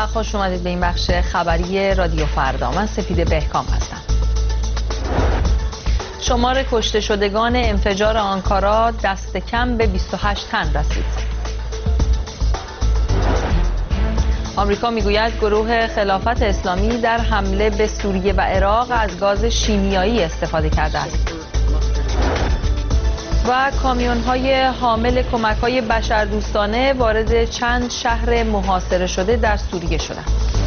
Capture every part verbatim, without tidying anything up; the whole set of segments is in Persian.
خوش اومدید به این بخش خبری رادیو فردا. من سپیده بهکام هستم. شمار کشته شدگان انفجار آنکارا دست کم به بیست و هشت تن رسید. آمریکا میگوید گروه خلافت اسلامی در حمله به سوریه و عراق از گاز شیمیایی استفاده کرده است. و کامیون‌های حامل کمک‌های بشردوستانه وارد چند شهر محاصره شده در سوریه شدند.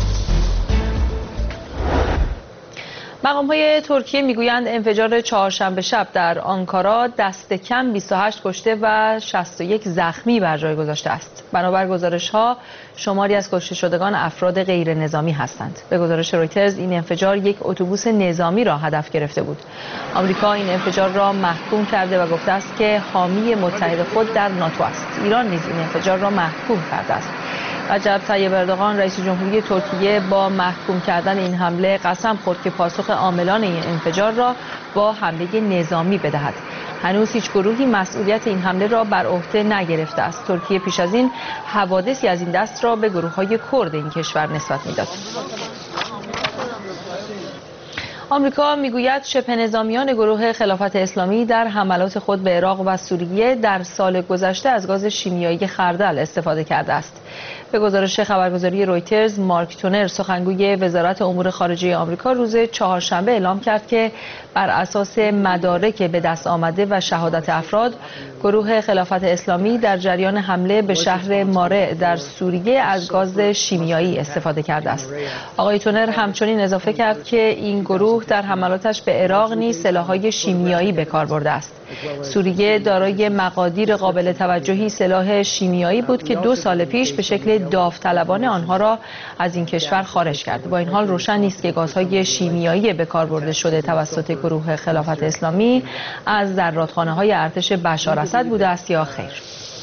مقام‌های ترکیه میگویند انفجار چهارشنبه شب در آنکارا دست کم بیست و هشت کشته و شصت و یک زخمی بر جای گذاشته است. بنابر گزارش‌ها شماری از کشته شدگان افراد غیر نظامی هستند. به گزارش رویترز این انفجار یک اتوبوس نظامی را هدف گرفته بود. آمریکا این انفجار را محکوم کرده و گفته است که حامی متحد خود در ناتو است. ایران نیز این انفجار را محکوم کرده است. رجب طیب اردوغان رئیس جمهوری ترکیه با محکوم کردن این حمله قسم خورد که پاسخ عاملان این انفجار را با حمله نظامی بدهد. هنوز هیچ گروهی مسئولیت این حمله را بر عهده نگرفته است. ترکیه پیش از این حوادثی از این دست را به گروه‌های کرد این کشور نسبت می‌داد. آمریکا میگوید شبه نظامیان گروه خلافت اسلامی در حملات خود به عراق و سوریه در سال گذشته از گاز شیمیایی خردل استفاده کرده است. به گزارش خبرگزاری رویترز، مارک تونر سخنگوی وزارت امور خارجه آمریکا روز چهارشنبه اعلام کرد که بر اساس مدارک به دست آمده و شهادت افراد، گروه خلافت اسلامی در جریان حمله به شهر ماره در سوریه از گاز شیمیایی استفاده کرده است. آقای تونر همچنین اضافه کرد که این گروه در حملاتش به عراق نیز سلاح‌های شیمیایی به کار برده است. سوریه دارای مقادیر قابل توجهی سلاح شیمیایی بود که دو سال پیش به شکل داوطلبانه آنها را از این کشور خارج کرد. با این حال روشن نیست که گازهای شیمیایی به کار برده شده توسط گروه خلافت اسلامی از زرادخانه‌های ارتش بشار اسد بوده است یا خیر.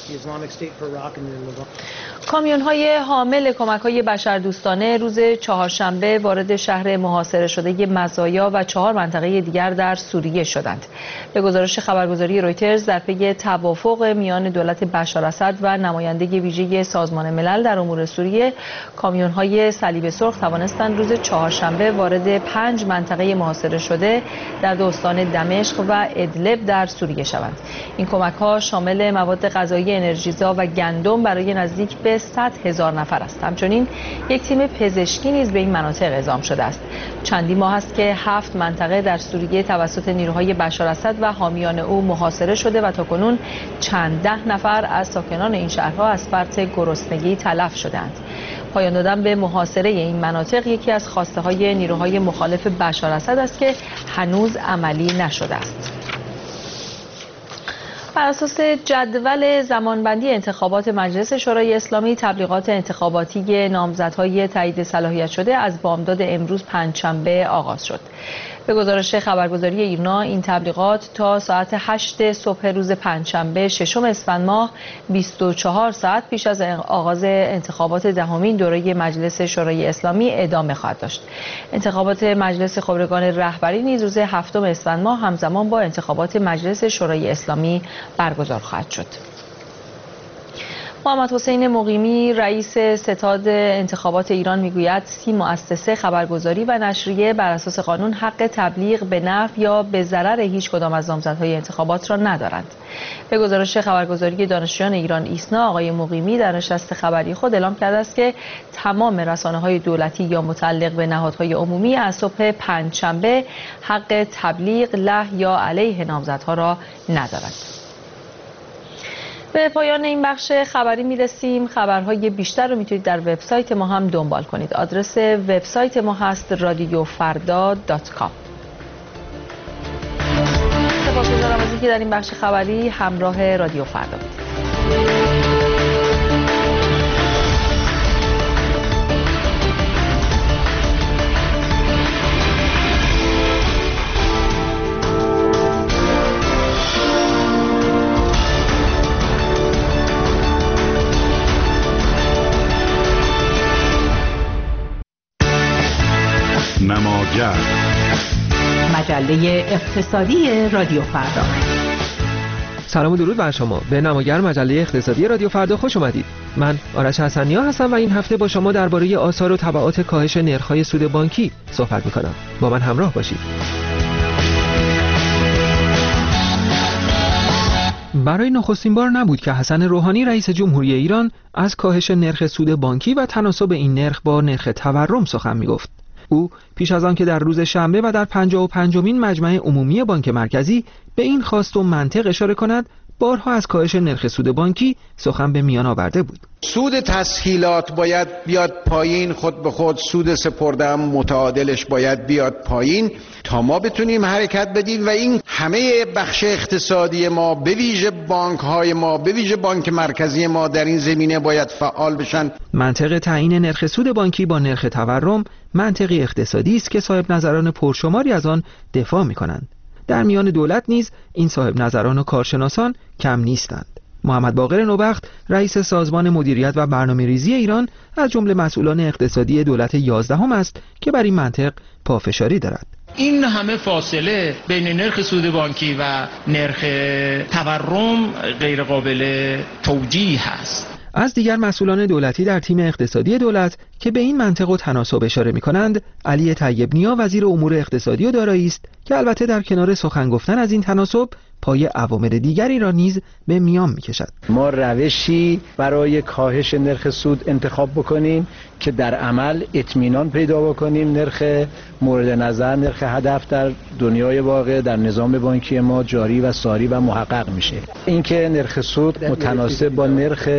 کامیون‌های حامل کمک‌های بشردوستانه روز چهارشنبه وارد شهر محاصره شده مزایا و چهار منطقه دیگر در سوریه شدند. به گزارش خبرگزاری رویترز در پی توافق میان دولت بشار اسد و نماینده ویژه سازمان ملل در امور سوریه، کامیون‌های صلیب سرخ توانستند روز چهارشنبه وارد پنج منطقه محاصره شده در دو استان دمشق و ادلب در سوریه شوند. این کمک‌ها شامل مواد غذایی، انرژیزا و گندم برای نزدیک به صد هزار نفر است. همچنین یک تیم پزشکی نیز به این مناطق اعزام شده است. چندی ماه است که هفت منطقه در سوریه توسط نیروهای بشار اسد و حامیان او محاصره شده و تاکنون چند ده نفر از ساکنان این شهرها از فرط گرسنگی تلف شدند. پایان دادن به محاصره این مناطق یکی از خواسته های نیروهای مخالف بشار اسد است که هنوز عملی نشده است. بر اساس جدول زمانبندی انتخابات مجلس شورای اسلامی، تبلیغات انتخاباتی نامزدهای تایید صلاحیت شده از بامداد امروز پنجشنبه آغاز شد. به گزارش خبرگزاری ایرنا، این تبلیغات تا ساعت هشت صبح روز پنجشنبه ششم اسفند ماه بیست و چهار ساعت پیش از آغاز انتخابات دهمین دوره مجلس شورای اسلامی ادامه خواهد داشت. انتخابات مجلس خبرگان رهبری نیز روز هفتم اسفند ماه همزمان با انتخابات مجلس شورای اسلامی برگزار خواهد شد. محمد حسین مقیمی رئیس ستاد انتخابات ایران میگوید سی مؤسسه خبرگزاری و نشریه بر اساس قانون حق تبلیغ به نفع یا به ضرر هیچ کدام از نامزدهای انتخابات را ندارند. به گزارش خبرگزاری دانشجویان ایران ایسنا، آقای مقیمی در نشست خبری خود اعلام کرده است که تمام رسانه‌های دولتی یا متعلق به نهادهای عمومی از صبح پنجشنبه حق تبلیغ له یا علیه نامزدها را ندارند. به پایان این بخش خبری میرسیم. خبرهای بیشتر رو میتونید در وبسایت ما هم دنبال کنید. آدرس وبسایت ما هست رادیو فردا دات کام. سپاسگزارم از اینکه در این بخش خبری همراه رادیو فردا بودید. نماگر مجله اقتصادی رادیو فردا. سلام و درود بر شما. به نماگر مجله اقتصادی رادیو فردا خوش اومدید. من آرش حسنی‌ها هستم و این هفته با شما درباره آثار و تبعات کاهش نرخ‌های سود بانکی صحبت می‌کنم. با من همراه باشید. برای نخستین بار نبود که حسن روحانی رئیس جمهوری ایران از کاهش نرخ سود بانکی و تناسب این نرخ با نرخ تورم سخن می‌گفت. او پیش از آن که در روز شنبه و در پنجاه و پنجمین مجمع عمومی بانک مرکزی به این خواست و منطق اشاره کند، بارها از کاهش نرخ سود بانکی سخن به میان آورده بود. سود تسهیلات باید بیاد پایین، خود به خود سود سپرده هم متعادلش باید بیاد پایین تا ما بتونیم حرکت بدیم و این همه بخش اقتصادی ما به ویژه بانک های ما به ویژه بانک مرکزی ما در این زمینه باید فعال بشن. منطق تعیین نرخ سود بانکی با نرخ تورم منطقی اقتصادی است که صاحب نظران پرشماری از آن دفاع می‌کنند. در میان دولت نیز این صاحب نظران و کارشناسان کم نیستند. محمد باقر نوبخت رئیس سازمان مدیریت و برنامه‌ریزی ایران از جمله مسئولان اقتصادی دولت یازدهم است که بر این منطق پافشاری دارد. این همه فاصله بین نرخ سود بانکی و نرخ تورم غیر قابل توجیه است. از دیگر مسئولان دولتی در تیم اقتصادی دولت که به این منطق و تناسب اشاره می‌کنند، علی طیب نیا وزیر امور اقتصادی و دارایی است که البته در کنار سخن گفتن از این تناسب پای عوامل دیگری را نیز به میان می‌کشد. ما روشی برای کاهش نرخ سود انتخاب بکنیم که در عمل اطمینان پیدا بکنیم نرخ مورد نظر، نرخ هدف در دنیای واقع در نظام بانکی ما جاری و ساری و محقق میشه. اینکه نرخ سود متناسب با نرخ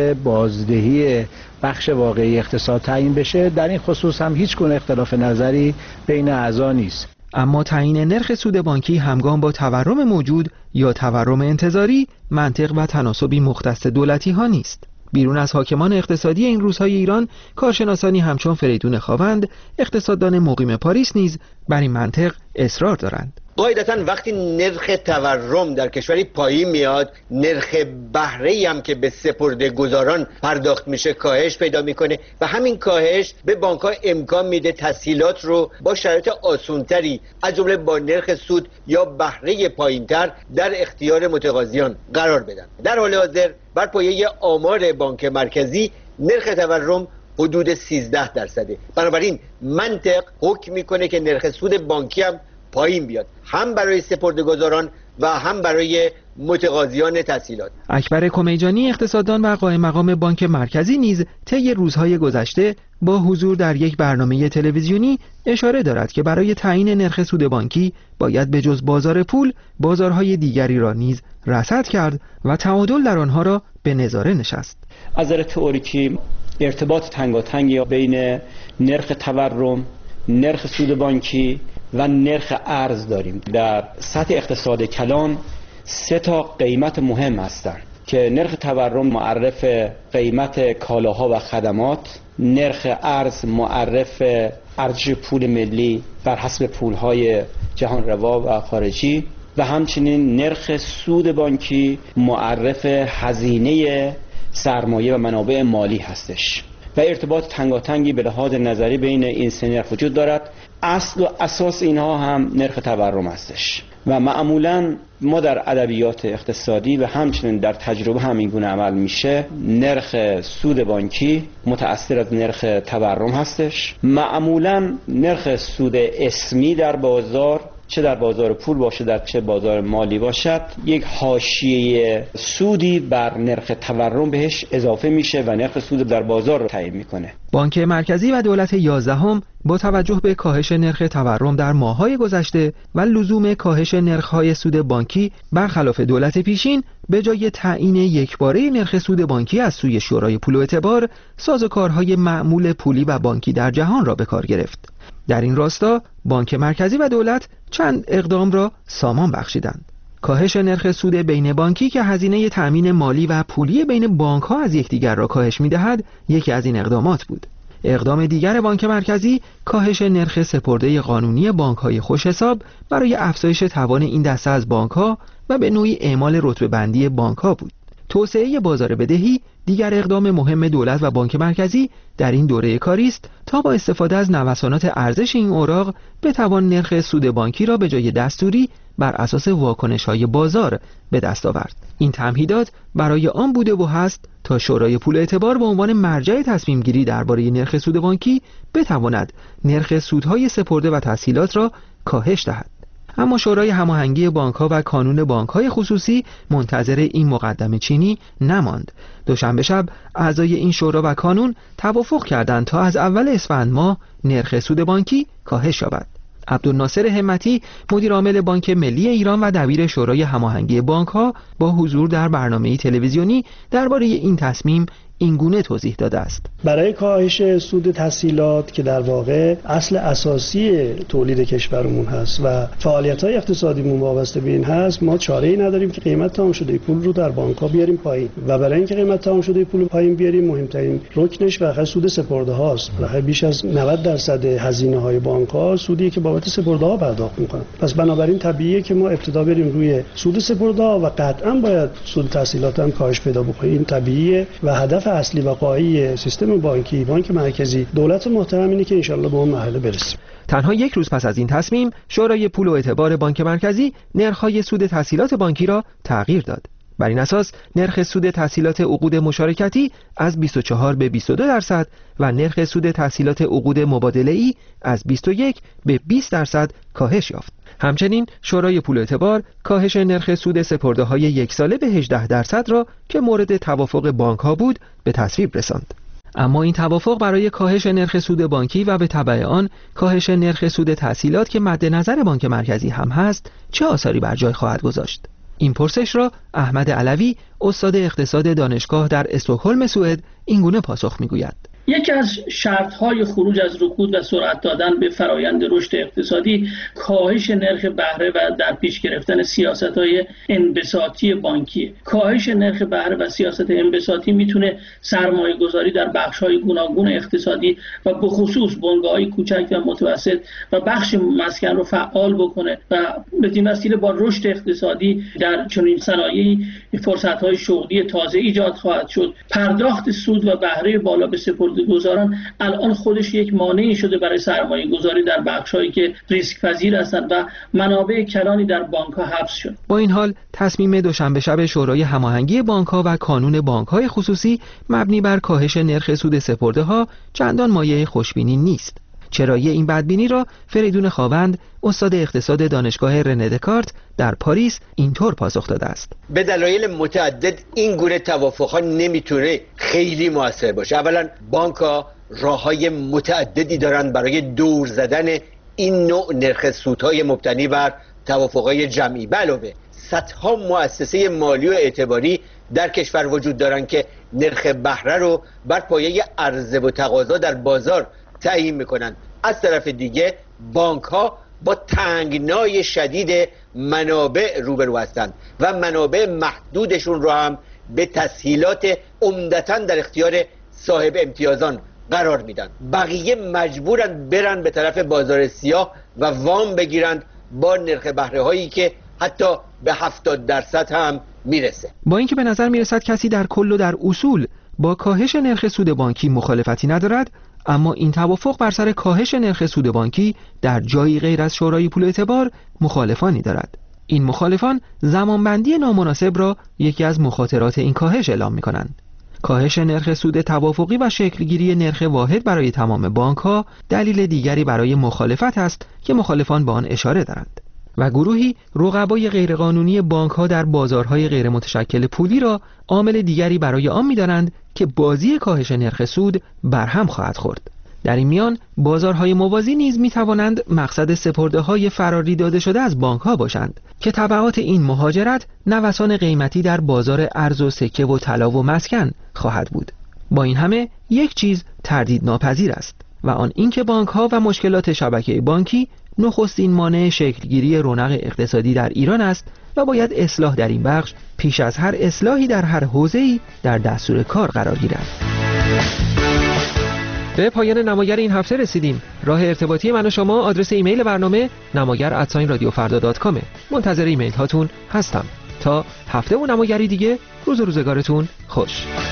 بازدهی بخش واقعی اقتصاد تعیین بشه، در این خصوص هم هیچ گونه اختلاف نظری بین اعضا نیست. اما تعیین نرخ سود بانکی همگام با تورم موجود یا تورم انتظاری منطق و تناسبی مختص دولتی ها نیست. بیرون از حاکمان اقتصادی این روزهای ایران، کارشناسانی همچون فریدون خاوند، اقتصاددان مقیم پاریس نیز بر این منطق اصرار دارند. قاعدتاً وقتی نرخ تورم در کشوری پایین میاد، نرخ بهره‌ای هم که به سپرده گذاران پرداخت میشه کاهش پیدا میکنه و همین کاهش به بانک‌ها امکان میده تسهیلات رو با شرایط آسان‌تری از جمله با نرخ سود یا بهره پایینتر در اختیار متقاضیان قرار بدن. در حال حاضر بر پایه آمار بانک مرکزی نرخ تورم حدود سیزده درصده. بنابراین منطق حکم میکنه که نرخ سود بانکی هم پایین بیاد، هم برای سپرده‌گذاران و هم برای متقاضیان تسهیلات. اکبر کمیجانی اقتصاددان و قائم مقام بانک مرکزی نیز طی روزهای گذشته با حضور در یک برنامه تلویزیونی اشاره دارد که برای تعیین نرخ سود بانکی باید به جز بازار پول بازارهای دیگری را نیز رصد کرد و تعادل در آنها را به نظاره نشست. از نظر تئوریکی ارتباط تنگاتنگی بین نرخ تورم، نرخ سود بانکی و نرخ ارز داریم. در سطح اقتصاد کلان سه تا قیمت مهم هستند که نرخ تورم معرف قیمت کالاها و خدمات، نرخ ارز معرف ارزش پول ملی بر حسب پولهای جهان روا و خارجی و همچنین نرخ سود بانکی معرف هزینه سرمایه و منابع مالی هستش و ارتباط تنگاتنگی به لحاظ نظری بین این سه نرخ وجود دارد. اصل و اساس اینها هم نرخ تورم هستش و معمولا ما در ادبیات اقتصادی و همچنین در تجربه همین گونه عمل میشه. نرخ سود بانکی متأثر از نرخ تورم هستش. معمولا نرخ سود اسمی در بازار، چه در بازار پول باشه در چه بازار مالی باشد، یک حاشیه سودی بر نرخ تورم بهش اضافه میشه و نرخ سود در بازار رو تعیین میکنه. بانک مرکزی و دولت یازدهم با توجه به کاهش نرخ تورم در ماه‌های گذشته و لزوم کاهش نرخ‌های سود بانکی برخلاف دولت پیشین، به جای تعیین یکباره نرخ سود بانکی از سوی شورای پول و اعتبار، سازوکارهای معمول پولی و بانکی در جهان را به کار گرفت. در این راستا بانک مرکزی و دولت چند اقدام را سامان بخشیدند. کاهش نرخ سود بین بانکی که هزینه تأمین مالی و پولی بین بانک‌ها از یکدیگر را کاهش می‌دهد، یکی از این اقدامات بود. اقدام دیگر بانک مرکزی کاهش نرخ سپرده قانونی بانک‌های خوش‌حساب برای افزایش توان این دسته از بانک‌ها و به نوعی اعمال رتبه بندی بانک‌ها بود. توسعه بازار بدهی دیگر اقدام مهم دولت و بانک مرکزی در این دوره کاری است تا با استفاده از نوسانات ارزش این اوراق بتوان نرخ سود بانکی را به جای دستوری بر اساس واکنش‌های بازار به دست آورد. این تمهیدات برای آن بوده و هست تا شورای پول اعتبار به عنوان مرجع تصمیم گیری درباره نرخ سود بانکی بتواند نرخ سودهای سپرده و تسهیلات را کاهش دهد. اما شورای هماهنگی بانک‌ها و کانون بانک‌های خصوصی منتظر این مقدمه چینی نماند. دوشنبه شب اعضای این شورا و کانون توافق کردند تا از اول اسفند ماه نرخ سود بانکی کاهش یابد. عبدالناصر همتی مدیر عامل بانک ملی ایران و دبیر شورای هماهنگی بانک‌ها با حضور در برنامه تلویزیونی درباره این تصمیم این گونه توضیح داده است. برای کاهش سود تسهیلات که در واقع اصل اساسی تولید کشورمون هست و فعالیت‌های اقتصادیمون وابسته به این هست، ما چاره‌ای نداریم که قیمت تمام شده پول رو در بانک‌ها بیاریم پایین و برای اینکه قیمت تمام شده پول رو پایین بیاریم مهمترین رکنش بخش سود سپرده هاست. بخش بیش از نود درصد هزینه‌های بانک‌ها سودی که بابت سپرده ها پرداخت می‌کنن. پس بنابراین طبیعیه که ما ابتدا بریم روی سود سپرده ها و قطعاً باید سود تسهیلات هم کاهش پیدا بکنه. این طبیعیه و هدف اصلی و قایی سیستم بانکی، بانک مرکزی، دولت محترم اینه که انشالله به اون مرحله برسیم. تنها یک روز پس از این تصمیم، شورای پول و اعتبار بانک مرکزی نرخ‌های سود تسهیلات بانکی را تغییر داد. بر این اساس نرخ سود تسهیلات عقود مشارکتی از بیست و چهار به بیست و دو درصد و نرخ سود تسهیلات عقود مبادله‌ای از بیست و یک به بیست درصد کاهش یافت. همچنین شورای پول و اعتبار کاهش نرخ سود سپرده‌های یک ساله به هجده درصد را که مورد توافق بانک‌ها بود به تصویب رساند. اما این توافق برای کاهش نرخ سود بانکی و به تبع آن کاهش نرخ سود تسهیلات که مد نظر بانک مرکزی هم هست چه آثاری بر جای خواهد گذاشت؟ این پرسش را احمد علوی استاد اقتصاد دانشگاه در استکهلم سوئد اینگونه پاسخ می‌گوید. یکی از شرط‌های خروج از رکود و سرعت دادن به فرایند رشد اقتصادی کاهش نرخ بهره و در پیش گرفتن سیاست‌های انبساطی بانکی. کاهش نرخ بهره و سیاست انبساطی میتونه سرمایه‌گذاری در بخش‌های گوناگون اقتصادی و به خصوص بنگاه‌های کوچک و متوسط و بخش مسکن رو فعال بکنه و بدین وسیله با رشد اقتصادی در چنین صنایعی فرصت‌های شغلی تازه ایجاد خواهد شد. پرداخت سود و بهره بالا به سپرده‌گذاران الان خودش یک مانعی شده برای سرمایه گذاری در بخش‌هایی که ریسک پذیر هستند و منابع کلانی در بانک‌ها حبس شد. با این حال تصمیم دوشنبه شب شورای هماهنگی بانک‌ها و کانون بانک‌های خصوصی مبنی بر کاهش نرخ سود سپرده‌ها چندان مایه خوشبینی نیست. چرایی این بدبینی را فریدون خاوند استاد اقتصاد دانشگاه رنه دکارت در پاریس اینطور پاسخ داده است. به دلایل متعدد این گونه توافق‌ها نمیتونه خیلی موثر باشه. اولا بانک‌ها راه‌های متعددی دارن برای دور زدن این نوع نرخ سودهای مبتنی بر توافق‌های جمعی. به علاوه صدها مؤسسه مالی و اعتباری در کشور وجود دارن که نرخ بهره رو بر پایه عرضه و تقاضا در بازار تعیین میکنن. از طرف دیگه بانک ها با تنگنای شدید منابع روبرو هستند و منابع محدودشون رو هم به تسهیلات عمدتاً در اختیار صاحب امتیازان قرار میدن. بقیه مجبورن برن به طرف بازار سیاه و وام بگیرند با نرخ بهره هایی که حتی به هفتاد درصد هم میرسه. با اینکه به نظر میرسد کسی در کل و در اصول با کاهش نرخ سود بانکی مخالفتی ندارد، اما این توافق بر سر کاهش نرخ سود بانکی در جایی غیر از شورای پول اعتبار مخالفانی دارد. این مخالفان زمانبندی نامناسب را یکی از مخاطرات این کاهش اعلام می‌کنند. کاهش نرخ سود توافقی و شکلگیری نرخ واحد برای تمام بانک‌ها دلیل دیگری برای مخالفت است که مخالفان به آن اشاره دارند. و گروهی رقبای غیرقانونی بانک‌ها در بازارهای غیر متشکل پولی را عامل دیگری برای آن می‌دانند که بازی کاهش نرخ سود برهم خواهد خورد. در این میان بازارهای موازی نیز می‌توانند مقصد سپرده‌های فراری داده شده از بانک‌ها باشند که تبعات این مهاجرت نوسان قیمتی در بازار ارز و سکه و طلا و مسکن خواهد بود. با این همه یک چیز تردید ناپذیر است و آن اینکه بانک‌ها و مشکلات شبکه بانکی نخستین مانع شکلگیری رونق اقتصادی در ایران است و باید اصلاح در این بخش پیش از هر اصلاحی در هر حوزه‌ای در دستور کار قرار گیرد. به پایان نماگر این هفته رسیدیم. راه ارتباطی من و شما آدرس ایمیل برنامه نماگر ات رادیو فردا دات کام. منتظر ایمیل هاتون هستم. تا هفته و نماگری دیگه روز و روزگارتون خوش.